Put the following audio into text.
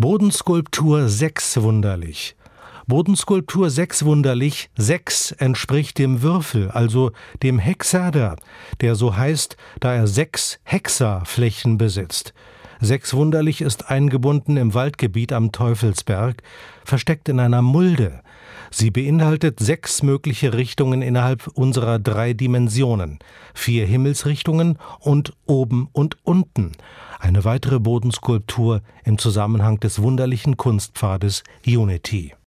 Bodenskulptur 6 wunderlich. Bodenskulptur 6 wunderlich, 6 entspricht dem Würfel, also dem Hexader, der so heißt, da er 6 Hexaflächen besitzt. 6 wunderlich ist eingebunden im Waldgebiet am Teufelsberg, versteckt in einer Mulde. Sie beinhaltet 6 mögliche Richtungen innerhalb unserer 3 Dimensionen, 4 Himmelsrichtungen und oben und unten. Eine weitere Bodenskulptur im Zusammenhang des wunderlichen Kunstpfades Unity.